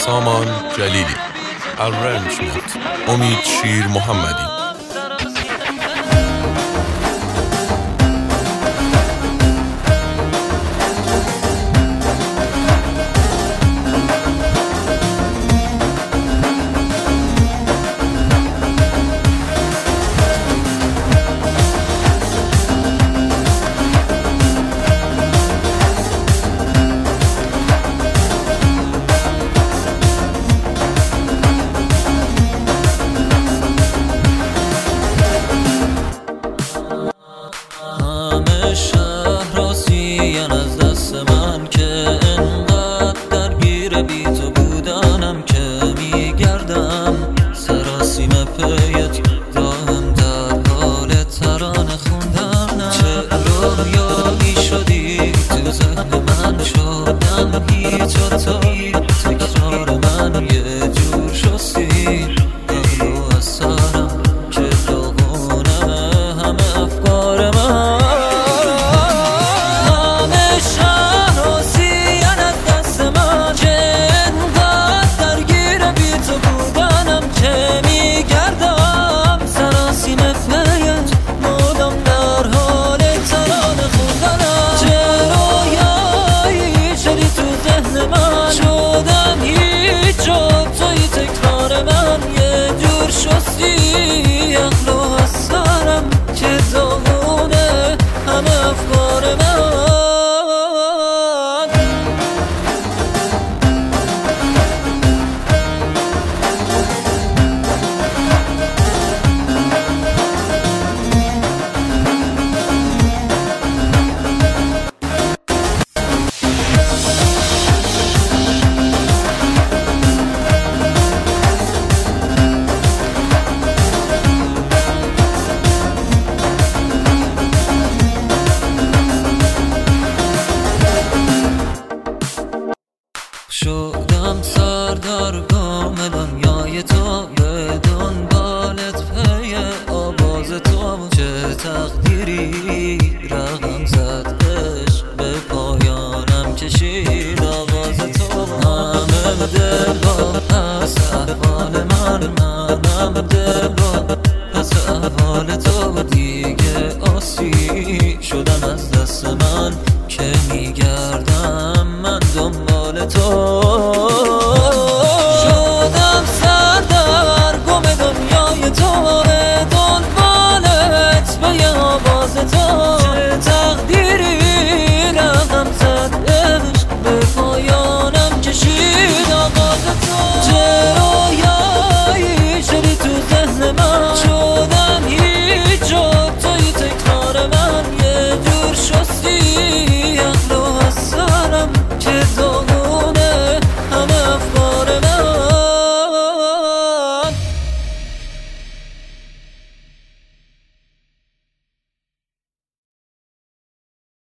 سامان جلیلی. Arrangement امید شیر محمدی. از دست من که انقدر درگیر بی تو بودنم که میگردم سراسیم پیت دائم در حال ترانه خوندنم. چه رویایی شدی تو ذهن من شدم هیچ تایی تکرار من یه جور شستی اغلو از سرم که داغونه همه افکار من. شدم سردار کامل دنیای تو به دنبالت پی آواز تو. چه تقدیری رقم زد عشق به پایانم کشید آواز تو. همه دلم از احوال منم دلم از احوال تو دیگه آسی شدم از دست من که میگه